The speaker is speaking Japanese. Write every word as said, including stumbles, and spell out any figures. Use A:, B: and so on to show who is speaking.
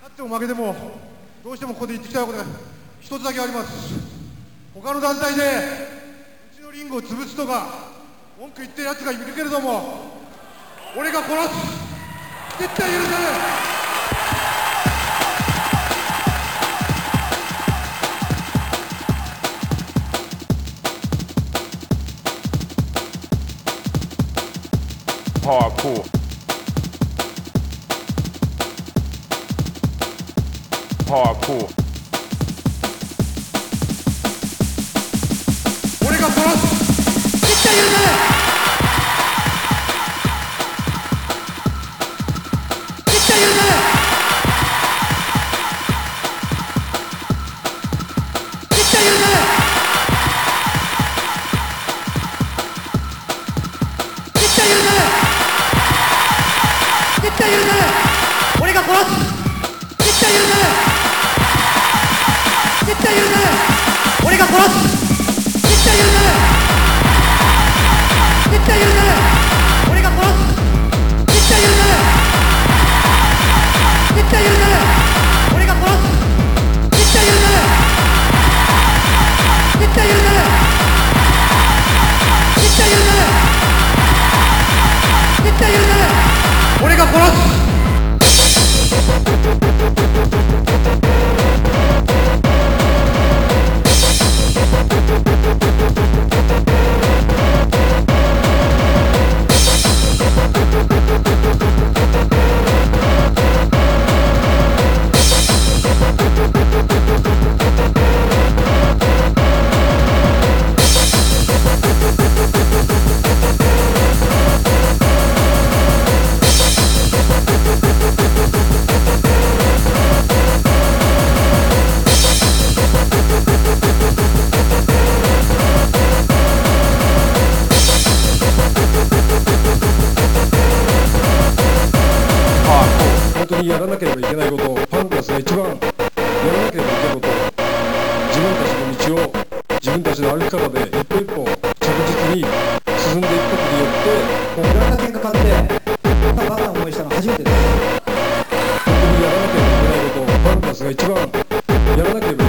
A: っても負けてもどうしてもここで言ってきたいことが一つだけあります。他の団体でうちのリングを潰すとか文句言ってるやつがいるけれども、俺が殺す、絶対許せない。
B: Hardcore. Hardcore.
A: 俺が殺す、絶対許せない。絶対許せない。絶対許せない。絶対許せない。絶対許せない。俺が殺す、絶対許せない。絶対許せない。俺が殺す、絶対許せない。絶対許せない。俺が殺す、絶対許せない。絶対許せない。俺が殺す、絶対許せない。絶対許せない。絶対許せない。絶対許せない。俺が殺す。本当にやらなければいけないこと、ファンクラスが一番やらなければいけないこと、自分たちの道を自分たちの歩き方で一歩一歩着実に進んでいくことによって
C: いろんな喧嘩買ってこんなバカな思いしたの初めてです。
A: 本当にやらなければいけないこと、ファンクラスが一番やらなければ